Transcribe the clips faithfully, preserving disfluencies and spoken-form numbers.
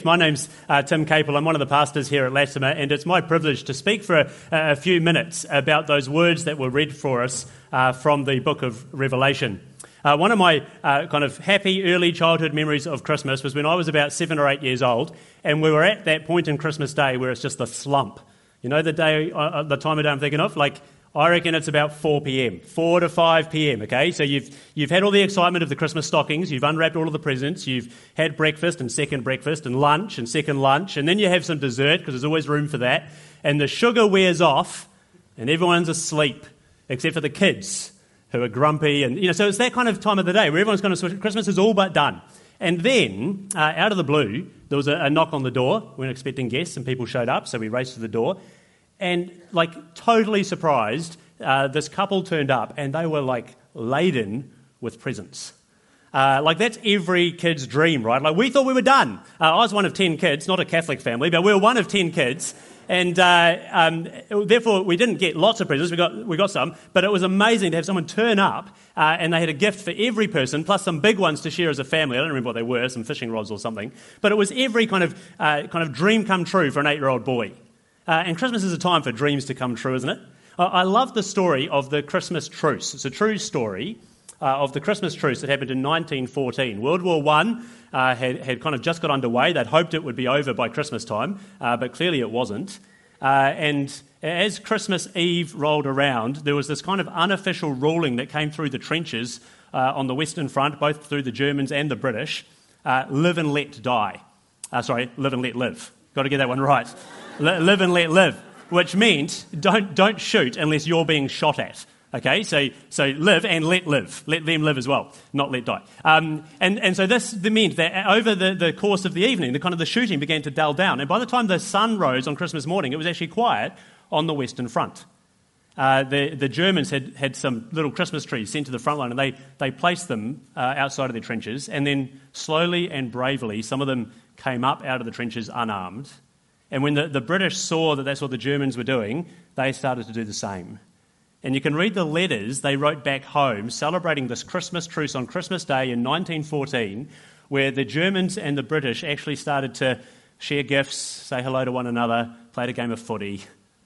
My name's uh, Tim Capel. I'm one of the pastors here at Latimer, and it's my privilege to speak for a, a few minutes about those words that were read for us uh, from the book of Revelation. Uh, one of my uh, kind of happy early childhood memories of Christmas was when I was about seven or eight years old, and we were at that point in Christmas Day where it's just the slump. You know the day, uh, the time of day I'm thinking of? Like, I reckon it's about four p.m, four to five p.m, okay? So you've you've had all the excitement of the Christmas stockings, you've unwrapped all of the presents, you've had breakfast and second breakfast and lunch and second lunch, and then you have some dessert because there's always room for that, and the sugar wears off and everyone's asleep except for the kids who are grumpy, and you know, so it's that kind of time of the day where everyone's kind of, Christmas is all but done. And then, uh, out of the blue, there was a, a knock on the door. We weren't expecting guests and people showed up, so we raced to the door. And, like, totally surprised, uh, this couple turned up and they were, like, laden with presents. Uh, like, that's every kid's dream, right? Like, we thought we were done. Uh, I was one of ten kids, not a Catholic family, but we were one of ten kids. And uh, um, therefore, we didn't get lots of presents. We got we got some, but it was amazing to have someone turn up uh, and they had a gift for every person, plus some big ones to share as a family. I don't remember what they were, some fishing rods or something. But it was every kind of uh, kind of dream come true for an eight-year-old boy. Uh, and Christmas is a time for dreams to come true, isn't it? I, I love the story of the Christmas truce. It's a true story uh, of the Christmas truce that happened in nineteen fourteen. World War One uh, had, had kind of just got underway. They'd hoped it would be over by Christmas time, uh, but clearly it wasn't. Uh, and as Christmas Eve rolled around, there was this kind of unofficial ruling that came through the trenches uh, on the Western Front, both through the Germans and the British, uh, live and let die. Uh, sorry, live and let live. Got to get that one right. Live and let live, which meant don't don't shoot unless you're being shot at. Okay, so so live and let live. Let them live as well, not let die. Um, and, and so this meant that over the, the course of the evening, the kind of the shooting began to dull down. And by the time the sun rose on Christmas morning, it was actually quiet on the Western Front. Uh, the, the Germans had, had some little Christmas trees sent to the front line, and they, they placed them uh, outside of their trenches. And then slowly and bravely, some of them came up out of the trenches unarmed. And when the, the British saw that that's what the Germans were doing, they started to do the same. And you can read the letters they wrote back home celebrating this Christmas truce on Christmas Day in nineteen fourteen, where the Germans and the British actually started to share gifts, say hello to one another, played a game of footy.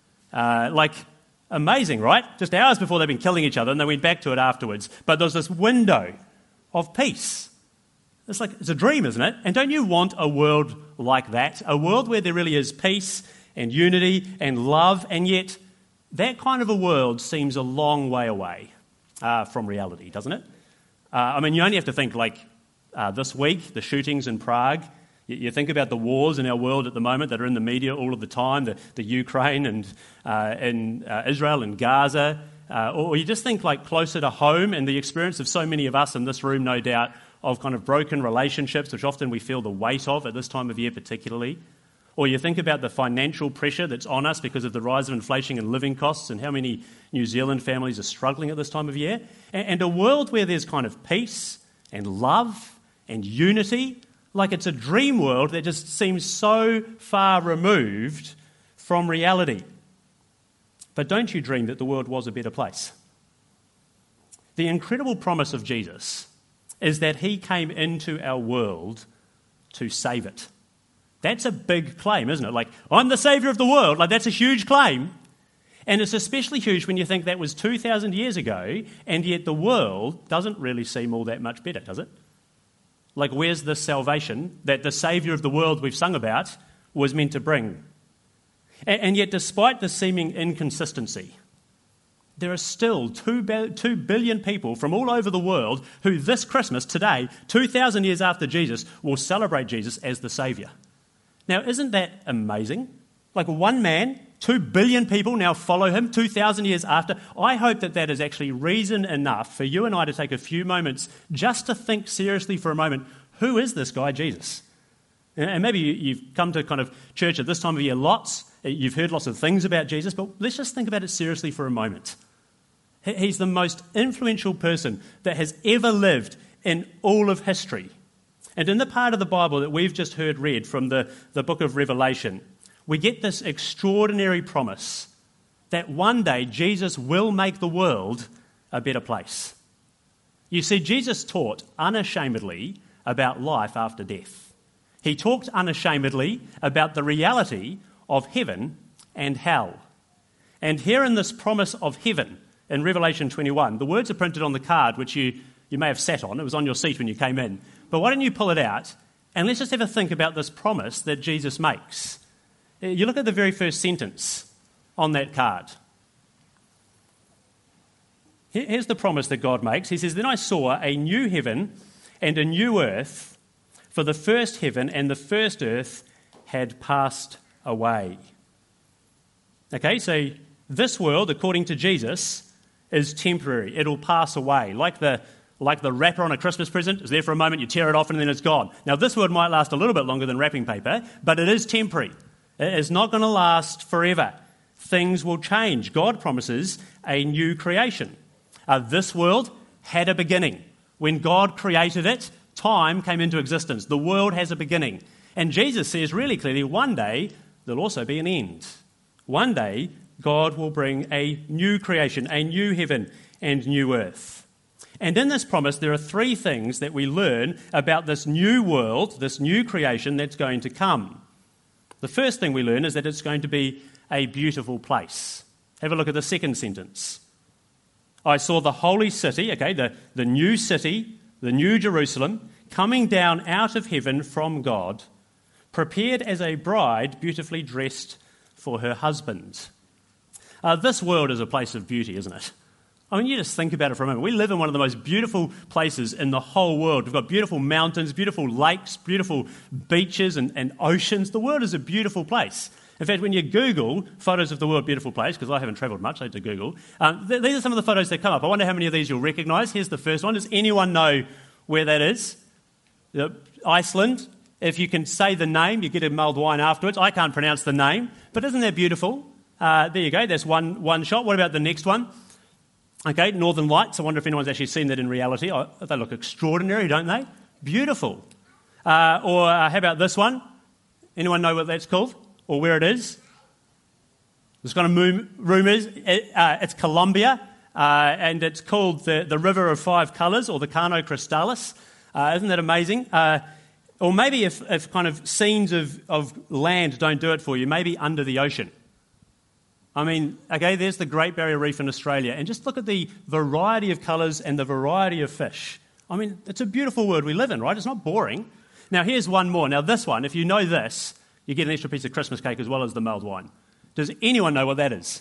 Uh, like, amazing, right? Just hours before they'd been killing each other, and they went back to it afterwards. But there was this window of peace. It's like, it's a dream, isn't it? And don't you want a world like that? A world where there really is peace and unity and love, and yet that kind of a world seems a long way away uh, from reality, doesn't it? Uh, I mean, you only have to think, like, uh, this week, the shootings in Prague. You, you think about the wars in our world at the moment that are in the media all of the time, the, the Ukraine and uh, in uh, Israel and Gaza. Uh, or you just think, like, closer to home and the experience of so many of us in this room, no doubt, of kind of broken relationships, which often we feel the weight of at this time of year particularly. Or you think about the financial pressure that's on us because of the rise of inflation and living costs and how many New Zealand families are struggling at this time of year. And a world where there's kind of peace and love and unity, like it's a dream world that just seems so far removed from reality. But don't you dream that the world was a better place? The incredible promise of Jesus is that he came into our world to save it. That's a big claim, isn't it? Like, I'm the saviour of the world. Like, that's a huge claim. And it's especially huge when you think that was two thousand years ago, and yet the world doesn't really seem all that much better, does it? Like, where's the salvation that the saviour of the world we've sung about was meant to bring? And, and yet, despite the seeming inconsistency, there are still two, two billion people from all over the world who this Christmas, today, two thousand years after Jesus, will celebrate Jesus as the saviour. Now, isn't that amazing? Like, one man, two billion people now follow him two thousand years after. I hope that that is actually reason enough for you and I to take a few moments just to think seriously for a moment, who is this guy, Jesus? And maybe you've come to kind of church at this time of year lots, you've heard lots of things about Jesus, but let's just think about it seriously for a moment. He's the most influential person that has ever lived in all of history. And in the part of the Bible that we've just heard read from the, the book of Revelation, we get this extraordinary promise that one day Jesus will make the world a better place. You see, Jesus taught unashamedly about life after death. He talked unashamedly about the reality of heaven and hell. And here in this promise of heaven, in Revelation twenty-one, the words are printed on the card, which you, you may have sat on. It was on your seat when you came in. But why don't you pull it out, and let's just have a think about this promise that Jesus makes. You look at the very first sentence on that card. Here's the promise that God makes. He says, "Then I saw a new heaven and a new earth, for the first heaven and the first earth had passed away." Okay, so this world, according to Jesus, is temporary. It'll pass away. Like the, like the wrapper on a Christmas present, it's there for a moment, you tear it off and then it's gone. Now, this world might last a little bit longer than wrapping paper, but it is temporary. It is not going to last forever. Things will change. God promises a new creation. Uh, this world had a beginning. When God created it, time came into existence. The world has a beginning. And Jesus says really clearly, one day there'll also be an end. One day God will bring a new creation, a new heaven and new earth. And in this promise, there are three things that we learn about this new world, this new creation that's going to come. The first thing we learn is that it's going to be a beautiful place. Have a look at the second sentence. I saw the holy city, okay, the, the new city, the new Jerusalem, coming down out of heaven from God, prepared as a bride beautifully dressed for her husband. Uh, this world is a place of beauty, isn't it? I mean, you just think about it for a moment. We live in one of the most beautiful places in the whole world. We've got beautiful mountains, beautiful lakes, beautiful beaches and, and oceans. The world is a beautiful place. In fact, when you Google photos of the world beautiful place, because I haven't travelled much, I had to Google, um, th- these are some of the photos that come up. I wonder how many of these you'll recognise. Here's the first one. Does anyone know where that is? Uh, Iceland. If you can say the name, you get a mulled wine afterwards. I can't pronounce the name, but isn't that beautiful? Uh, there you go. That's one, one shot. What about the next one? Okay, Northern Lights. I wonder if anyone's actually seen that in reality. Oh, they look extraordinary, don't they? Beautiful. Uh, or uh, how about this one? Anyone know what that's called? Or where it is? There's kind of rumours. It, uh, it's Colombia, uh, and it's called the, the River of Five Colours, or the Cano Cristalis. Uh, isn't that amazing? Uh, or maybe if, if kind of scenes of, of land don't do it for you, maybe under the ocean. I mean, okay, there's the Great Barrier Reef in Australia, and just look at the variety of colours and the variety of fish. I mean, it's a beautiful world we live in, right? It's not boring. Now, here's one more. Now, this one, if you know this, you get an extra piece of Christmas cake as well as the mulled wine. Does anyone know what that is?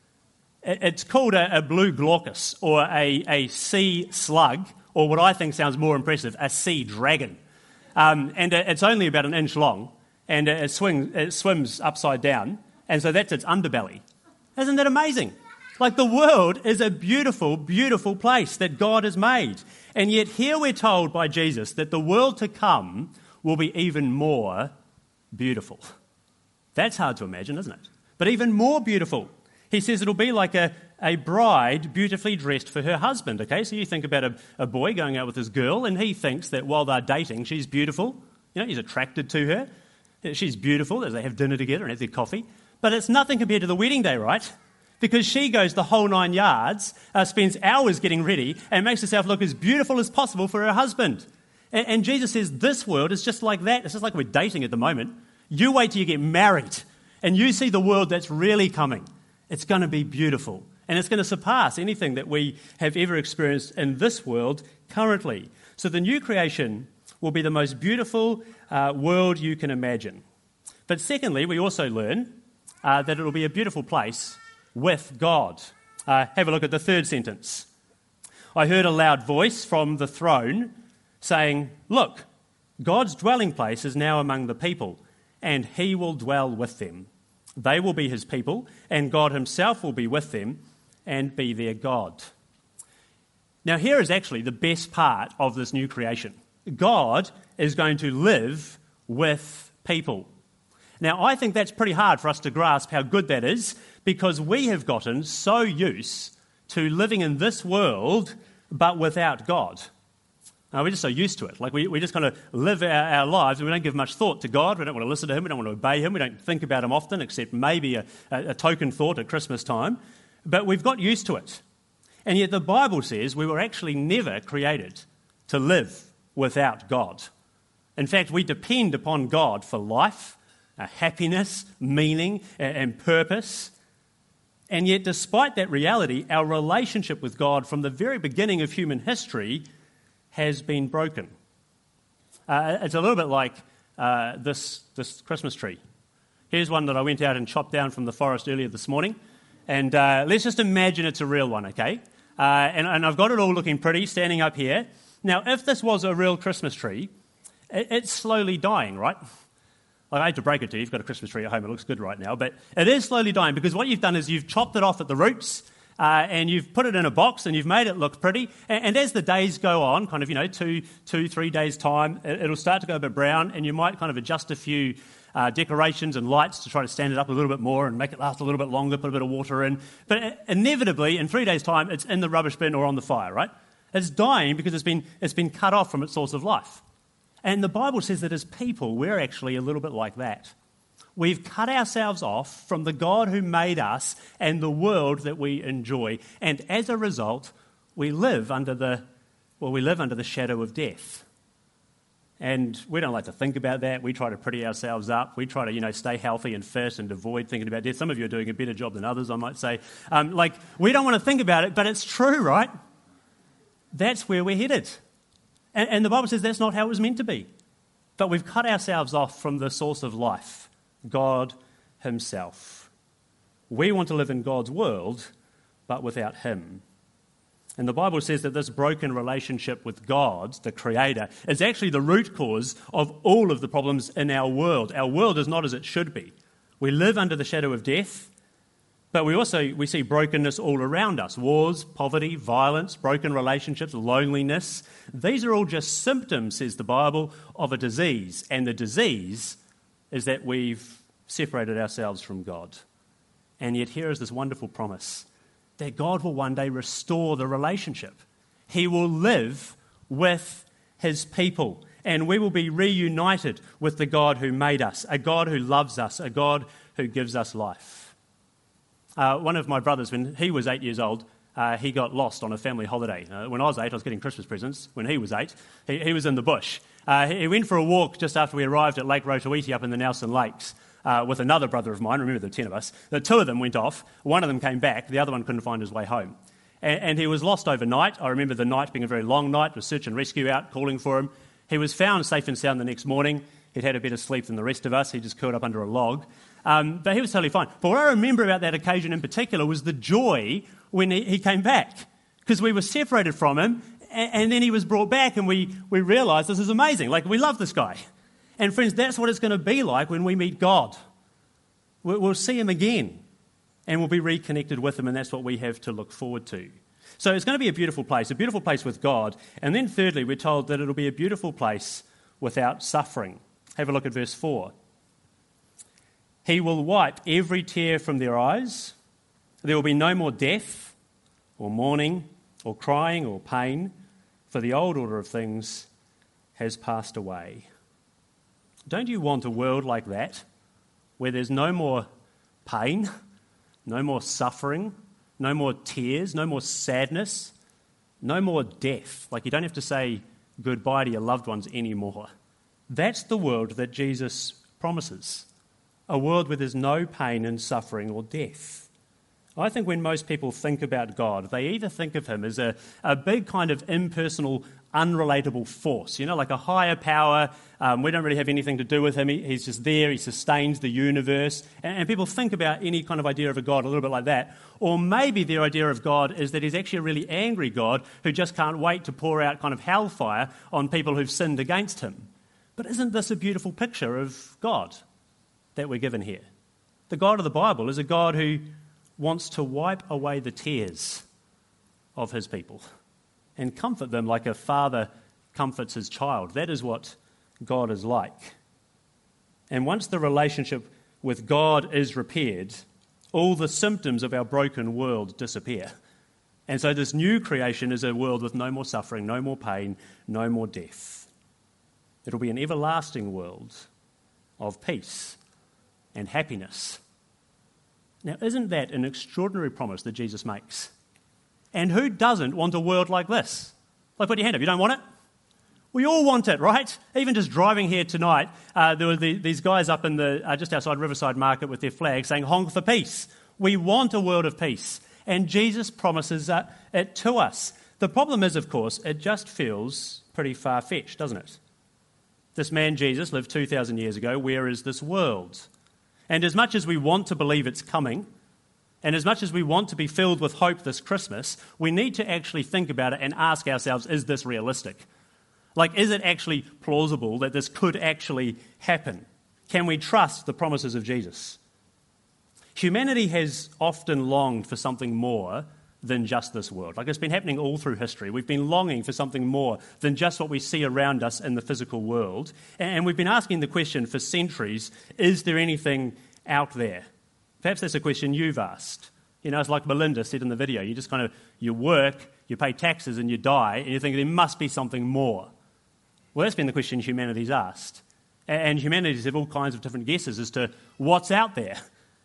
It's called a, a blue glaucus, or a, a sea slug, or what I think sounds more impressive, a sea dragon. Um, and it's only about an inch long, and it, swings, it swims upside down, and so that's its underbelly. Isn't that amazing? Like, the world is a beautiful, beautiful place that God has made. And yet here we're told by Jesus that the world to come will be even more beautiful. That's hard to imagine, isn't it? But even more beautiful. He says it'll be like a, a bride beautifully dressed for her husband, okay? So you think about a, a boy going out with his girl, and he thinks that while they're dating, she's beautiful. You know, he's attracted to her. She's beautiful as they have dinner together and have their coffee. But it's nothing compared to the wedding day, right? Because she goes the whole nine yards, uh, spends hours getting ready, and makes herself look as beautiful as possible for her husband. And, and Jesus says this world is just like that. It's just like we're dating at the moment. You wait till you get married, and you see the world that's really coming. It's going to be beautiful, and it's going to surpass anything that we have ever experienced in this world currently. So the new creation will be the most beautiful uh, world you can imagine. But secondly, we also learn uh, that it will be a beautiful place with God. Uh, have a look at the third sentence. I heard a loud voice from the throne saying, "Look, God's dwelling place is now among the people, and he will dwell with them. They will be his people, and God himself will be with them and be their God." Now, here is actually the best part of this new creation. God is going to live with people. Now, I think that's pretty hard for us to grasp how good that is, because we have gotten so used to living in this world but without God. Uh, we're just so used to it. Like, we, we just kind of live our, our lives, and we don't give much thought to God. We don't want to listen to him. We don't want to obey him. We don't think about him often, except maybe a, a, a token thought at Christmas time. But we've got used to it. And yet the Bible says we were actually never created to live without God. In fact, we depend upon God for life, uh, happiness, meaning, and, and purpose. And yet, despite that reality, our relationship with God from the very beginning of human history has been broken. Uh, it's a little bit like uh, this, this Christmas tree. Here's one that I went out and chopped down from the forest earlier this morning. And uh, let's just imagine it's a real one, okay? Uh, and, and I've got it all looking pretty, standing up here. Now, if this was a real Christmas tree, it, it's slowly dying, right? Like, I hate to break it to you, you've got a Christmas tree at home, it looks good right now, but it is slowly dying because what you've done is you've chopped it off at the roots uh, and you've put it in a box and you've made it look pretty. And, and as the days go on, kind of, you know, two, two, three days' time, it, it'll start to go a bit brown and you might kind of adjust a few uh, decorations and lights to try to stand it up a little bit more and make it last a little bit longer, put a bit of water in. But inevitably, in three days' time, it's in the rubbish bin or on the fire, right? It's dying because it's been, it's been cut off from its source of life. And the Bible says that as people, we're actually a little bit like that. We've cut ourselves off from the God who made us and the world that we enjoy. And as a result, we live under the, well, we live under the shadow of death. And we don't like to think about that. We try to pretty ourselves up. We try to, you know, stay healthy and fit and avoid thinking about death. Some of you are doing a better job than others, I might say. Um, like, we don't want to think about it, but it's true, right? That's where we're headed. And, and the Bible says that's not how it was meant to be. But we've cut ourselves off from the source of life, God himself. We want to live in God's world, but without him. And the Bible says that this broken relationship with God, the Creator, is actually the root cause of all of the problems in our world. Our world is not as it should be. We live under the shadow of death, but we also we see brokenness all around us. Wars, poverty, violence, broken relationships, loneliness. These are all just symptoms, says the Bible, of a disease. And the disease is that we've separated ourselves from God. And yet here is this wonderful promise that God will one day restore the relationship. He will live with his people, and we will be reunited with the God who made us, a God who loves us, a God who gives us life. Uh, one of my brothers, when he was eight years old, uh, he got lost on a family holiday. Uh, when I was eight, I was getting Christmas presents. When he was eight, he, he was in the bush. Uh, he went for a walk just after we arrived at Lake Rotoiti up in the Nelson Lakes uh, with another brother of mine. Remember, there were ten of us. The two of them went off. One of them came back. The other one couldn't find his way home. And, and he was lost overnight. I remember the night being a very long night with search and rescue out, calling for him. He was found safe and sound the next morning. He'd had a better sleep than the rest of us. He just curled up under a log. Um, but he was totally fine. But what I remember about that occasion in particular was the joy when he, he came back, because we were separated from him, and, and then he was brought back, and we, we realised this is amazing. Like, we love this guy. And friends, that's what it's going to be like when we meet God. We'll, we'll see him again, and we'll be reconnected with him, and that's what we have to look forward to. So it's going to be a beautiful place, a beautiful place with God. And then thirdly, we're told that it'll be a beautiful place without suffering. Have a look at verse four. He will wipe every tear from their eyes. There will be no more death or mourning or crying or pain, for the old order of things has passed away. Don't you want a world like that, where there's no more pain, no more suffering, no more tears, no more sadness, no more death? Like, you don't have to say goodbye to your loved ones anymore. That's the world that Jesus promises. A world where there's no pain and suffering or death. I think when most people think about God, they either think of him as a, a big kind of impersonal, unrelatable force, you know, like a higher power. Um, we don't really have anything to do with him. He, he's just there. He sustains the universe. And, and people think about any kind of idea of a God a little bit like that. Or maybe their idea of God is that he's actually a really angry God who just can't wait to pour out kind of hellfire on people who've sinned against him. But isn't this a beautiful picture of God that we're given here? The God of the Bible is a God who wants to wipe away the tears of his people and comfort them like a father comforts his child. That is what God is like. And once the relationship with God is repaired, all the symptoms of our broken world disappear. And so this new creation is a world with no more suffering, no more pain, no more death. It'll be an everlasting world of peace and happiness. Now, isn't that an extraordinary promise that Jesus makes? And who doesn't want a world like this? Like, put your hand up. You don't want it? We all want it, right? Even just driving here tonight, uh, there were the, these guys up in the uh, just outside Riverside Market with their flag saying, "Honk for peace." We want a world of peace, and Jesus promises uh, it to us. The problem is, of course, it just feels pretty far-fetched, doesn't it? This man, Jesus, lived two thousand years ago. Where is this world? And as much as we want to believe it's coming, and as much as we want to be filled with hope this Christmas, we need to actually think about it and ask ourselves, is this realistic? Like, is it actually plausible that this could actually happen? Can we trust the promises of Jesus? Humanity has often longed for something more than just this world. Like, it's been happening all through history. We've been longing for something more than just what we see around us in the physical world. And we've been asking the question for centuries, is there anything out there? Perhaps that's a question you've asked. You know, it's like Melinda said in the video. You just kind of, you work, you pay taxes, and you die, and you think there must be something more. Well, that's been the question humanity's asked. And humanity's have all kinds of different guesses as to what's out there.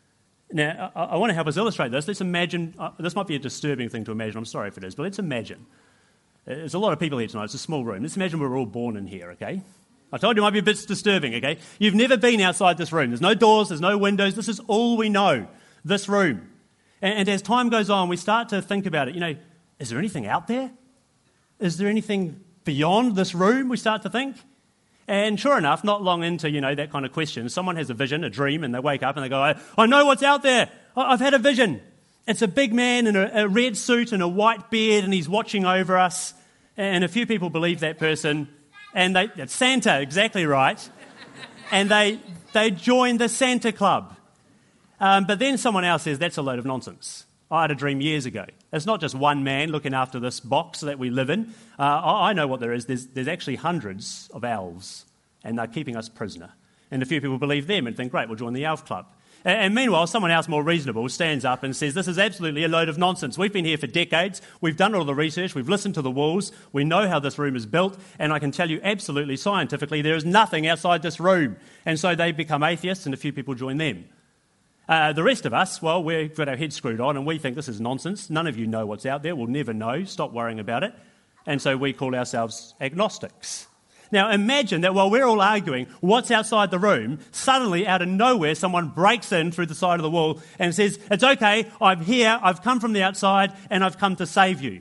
Now, I, I want to help us illustrate this. Let's imagine, uh, this might be a disturbing thing to imagine, I'm sorry if it is, but let's imagine. There's a lot of people here tonight, it's a small room. Let's imagine we're all born in here, okay? I told you it might be a bit disturbing, okay? You've never been outside this room. There's no doors, there's no windows. This is all we know, this room. And, and as time goes on, we start to think about it. You know, is there anything out there? Is there anything beyond this room, we start to think? And sure enough, not long into, you know, that kind of question, someone has a vision, a dream, and they wake up and they go, I, I know what's out there. I, I've had a vision. It's a big man in a, a red suit and a white beard, and he's watching over us. And a few people believe that person, and they, it's Santa, exactly right. And they, they join the Santa Club. Um, but then someone else says, that's a load of nonsense. I had a dream years ago. It's not just one man looking after this box that we live in. Uh, I, I know what there is. There's, there's actually hundreds of elves, and they're keeping us prisoner. And a few people believe them and think, great, we'll join the elf club. And, and meanwhile, someone else more reasonable stands up and says, this is absolutely a load of nonsense. We've been here for decades. We've done all the research. We've listened to the walls. We know how this room is built. And I can tell you absolutely scientifically there is nothing outside this room. And so they become atheists, and a few people join them. Uh, the rest of us, well, we've got our heads screwed on and we think this is nonsense. None of you know what's out there. We'll never know. Stop worrying about it. And so we call ourselves agnostics. Now imagine that while we're all arguing what's outside the room, suddenly out of nowhere someone breaks in through the side of the wall and says, it's okay, I'm here, I've come from the outside and I've come to save you.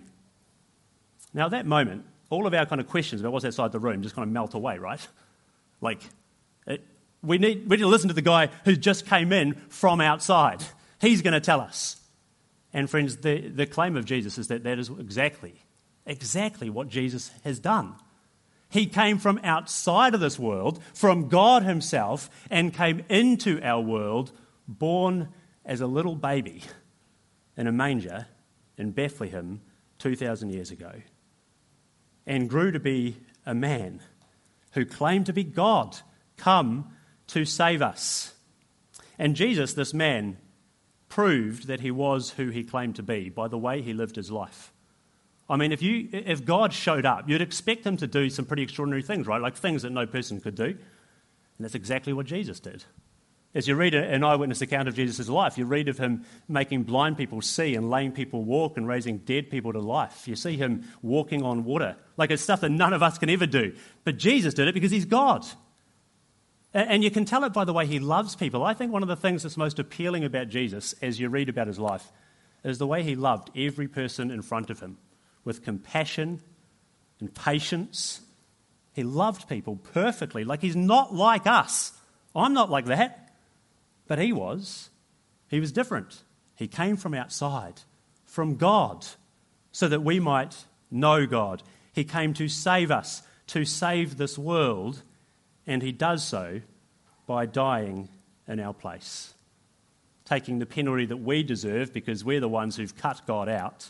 Now at that moment, all of our kind of questions about what's outside the room just kind of melt away, right? Like, it, We need, we need to listen to the guy who just came in from outside. He's going to tell us. And friends, the, the claim of Jesus is that that is exactly, exactly what Jesus has done. He came from outside of this world, from God himself, and came into our world, born as a little baby in a manger in Bethlehem two thousand years ago, and grew to be a man who claimed to be God, come to save us. And Jesus, this man, proved that he was who he claimed to be by the way he lived his life. I mean, if you, if God showed up, you'd expect him to do some pretty extraordinary things, right? Like things that no person could do. And that's exactly what Jesus did. As you read an eyewitness account of Jesus' life, you read of him making blind people see and lame people walk and raising dead people to life. You see him walking on water. Like it's stuff that none of us can ever do. But Jesus did it because he's God. And you can tell it by the way he loves people. I think one of the things that's most appealing about Jesus, as you read about his life, is the way he loved every person in front of him with compassion and patience. He loved people perfectly. Like he's not like us. I'm not like that. But he was. He was different. He came from outside, from God, so that we might know God. He came to save us, to save this world. And he does so by dying in our place, taking the penalty that we deserve because we're the ones who've cut God out.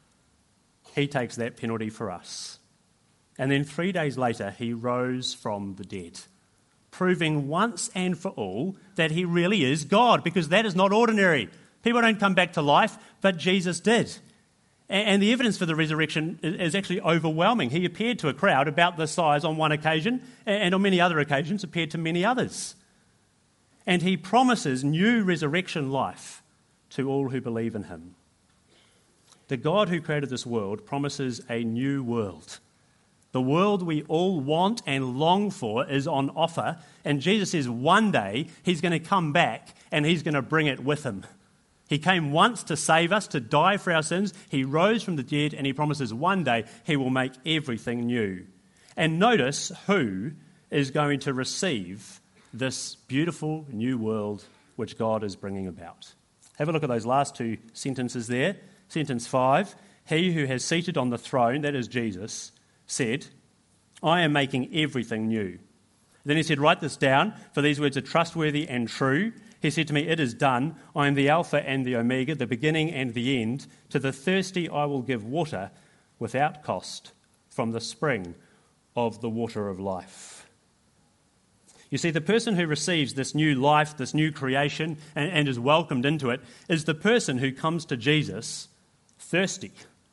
He takes that penalty for us. And then three days later, he rose from the dead, proving once and for all that he really is God, because that is not ordinary. People don't come back to life, but Jesus did. And the evidence for the resurrection is actually overwhelming. He appeared to a crowd about this size on one occasion, and on many other occasions appeared to many others. And he promises new resurrection life to all who believe in him. The God who created this world promises a new world The world we all want and long for is on offer. And Jesus says one day he's going to come back and he's going to bring it with him. He came once to save us, to die for our sins. He rose from the dead, and he promises one day he will make everything new. And notice who is going to receive this beautiful new world which God is bringing about. Have a look at those last two sentences there. Sentence five, he who has seated on the throne, that is Jesus, said, I am making everything new. Then he said, write this down, for these words are trustworthy and true. He said to me, it is done. I am the Alpha and the Omega, the beginning and the end. To the thirsty I will give water without cost from the spring of the water of life. You see, the person who receives this new life, this new creation, and, and is welcomed into it, is the person who comes to Jesus thirsty.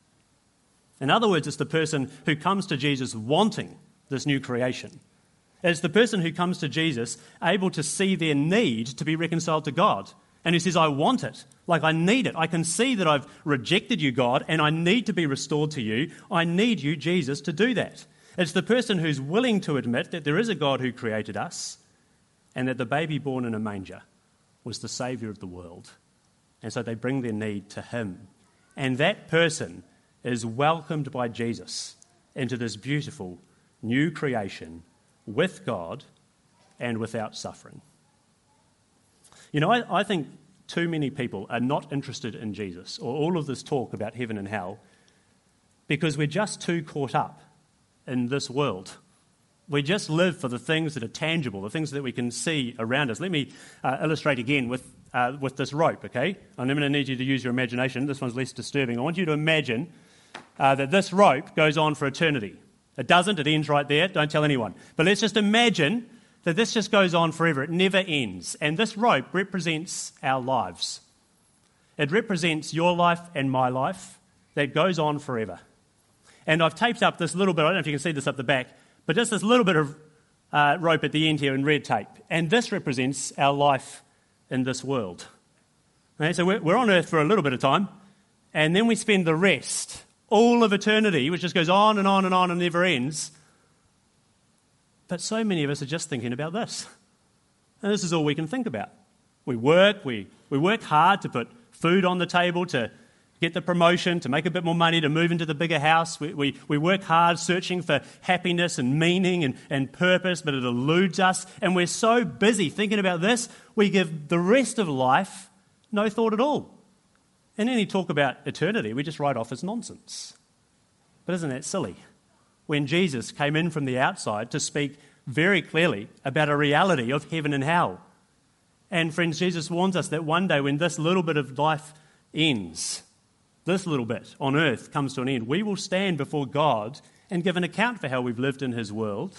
In other words, it's the person who comes to Jesus wanting this new creation. It's the person who comes to Jesus able to see their need to be reconciled to God, and who says, I want it, like I need it. I can see that I've rejected you, God, and I need to be restored to you. I need you, Jesus, to do that. It's the person who's willing to admit that there is a God who created us and that the baby born in a manger was the Saviour of the world. And so they bring their need to him. And that person is welcomed by Jesus into this beautiful new creation with God and without suffering. You know, I, I think too many people are not interested in Jesus or all of this talk about heaven and hell because we're just too caught up in this world. We just live for the things that are tangible, the things that we can see around us. Let me uh, illustrate again with uh, with this rope, okay? I'm going to need you to use your imagination. This one's less disturbing. I want you to imagine uh, that this rope goes on for eternity. It doesn't. It ends right there. Don't tell anyone. But let's just imagine that this just goes on forever. It never ends. And this rope represents our lives. It represents your life and my life that goes on forever. And I've taped up this little bit, I don't know if you can see this up the back, but just this little bit of uh, rope at the end here in red tape. And this represents our life in this world. Okay, so we're, we're on earth for a little bit of time, and then we spend the rest, all of eternity, which just goes on and on and on and never ends. But so many of us are just thinking about this. And this is all we can think about. We work, we, we work hard to put food on the table, to get the promotion, to make a bit more money, to move into the bigger house. We, we, we work hard searching for happiness and meaning and, and purpose, but it eludes us. And we're so busy thinking about this, we give the rest of life no thought at all. And any talk about eternity, we just write off as nonsense. But isn't that silly? When Jesus came in from the outside to speak very clearly about a reality of heaven and hell. And friends, Jesus warns us that one day when this little bit of life ends, this little bit on earth comes to an end, we will stand before God and give an account for how we've lived in his world.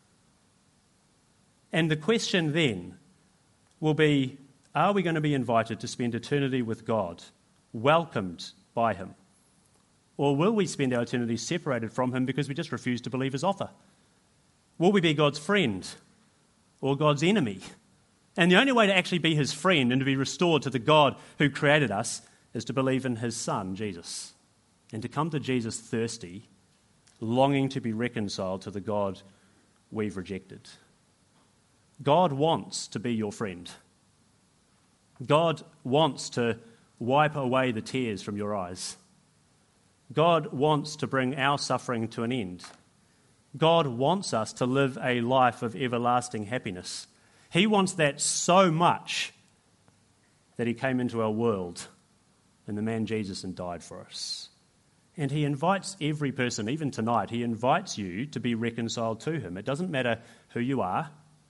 And the question then will be, are we going to be invited to spend eternity with God, welcomed by him? Or will we spend our eternity separated from him because we just refuse to believe his offer? Will we be God's friend or God's enemy? And the only way to actually be his friend and to be restored to the God who created us is to believe in his son, Jesus, and to come to Jesus thirsty, longing to be reconciled to the God we've rejected. God wants to be your friend. God wants to wipe away the tears from your eyes. God wants to bring our suffering to an end. God wants us to live a life of everlasting happiness. He wants that so much that he came into our world in the man Jesus and died for us. And he invites every person, even tonight, he invites you to be reconciled to him. It doesn't matter who you are.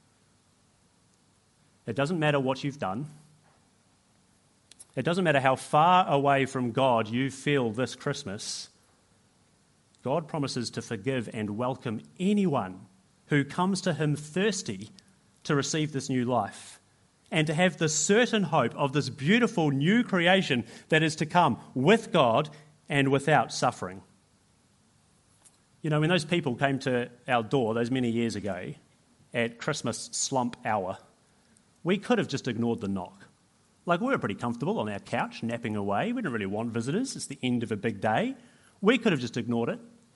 It doesn't matter what you've done. It doesn't matter how far away from God you feel this Christmas. God promises to forgive and welcome anyone who comes to him thirsty to receive this new life and to have the certain hope of this beautiful new creation that is to come with God and without suffering. You know, when those people came to our door those many years ago at Christmas slump hour, we could have just ignored the knock. Like, we were pretty comfortable on our couch, napping away. We didn't really want visitors. It's the end of a big day. We could have just ignored it.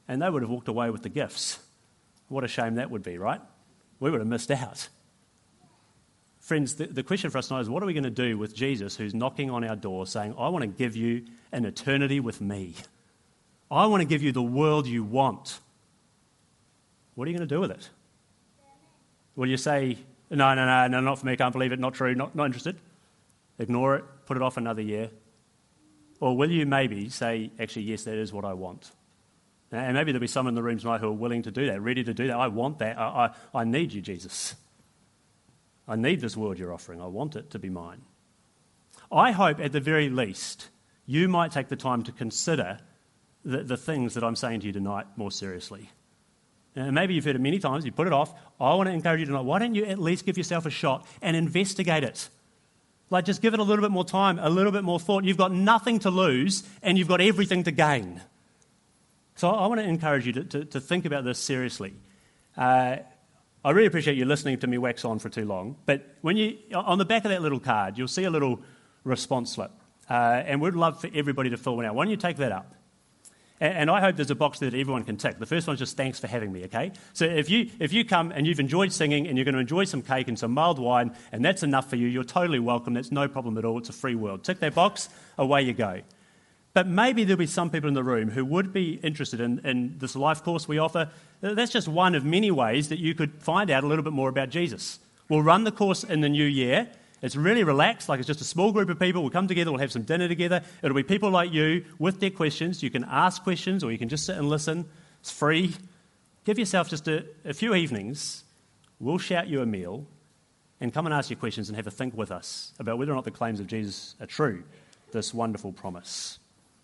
and they would have walked away with the gifts. What a shame that would be, right? We would have missed out. Friends, the, the question for us tonight is, what are we going to do with Jesus who's knocking on our door saying, I want to give you an eternity with me. I want to give you the world you want. What are you going to do with it? Will you say, no, no, no, no, not for me, can't believe it, not true, not, not interested? Ignore it, put it off another year? Or will you maybe say, actually, yes, that is what I want? And maybe there'll be some in the room tonight who are willing to do that, ready to do that. I want that. I, I, I need you, Jesus. I need this world you're offering. I want it to be mine. I hope, at the very least, you might take the time to consider the, the things that I'm saying to you tonight more seriously. And maybe you've heard it many times, you put it off. I want to encourage you tonight, why don't you at least give yourself a shot and investigate it? Like, just give it a little bit more time, a little bit more thought. You've got nothing to lose and you've got everything to gain. So I want to encourage you to, to, to think about this seriously. Uh, I really appreciate you listening to me wax on for too long, but when you, on the back of that little card, you'll see a little response slip, uh, and we'd love for everybody to fill one out. Why don't you take that up? And I hope there's a box there that everyone can tick. The first one's just thanks for having me, okay? So if you if you come and you've enjoyed singing and you're going to enjoy some cake and some mild wine and that's enough for you, you're totally welcome. That's no problem at all. It's a free world. Tick that box, away you go. But maybe there'll be some people in the room who would be interested in, in this life course we offer. That's just one of many ways that you could find out a little bit more about Jesus. We'll run the course in the new year. It's really relaxed, like it's just a small group of people. We'll come together, we'll have some dinner together. It'll be people like you with their questions. You can ask questions or you can just sit and listen. It's free. Give yourself just a, a few evenings. We'll shout you a meal and come and ask your questions and have a think with us about whether or not the claims of Jesus are true, this wonderful promise.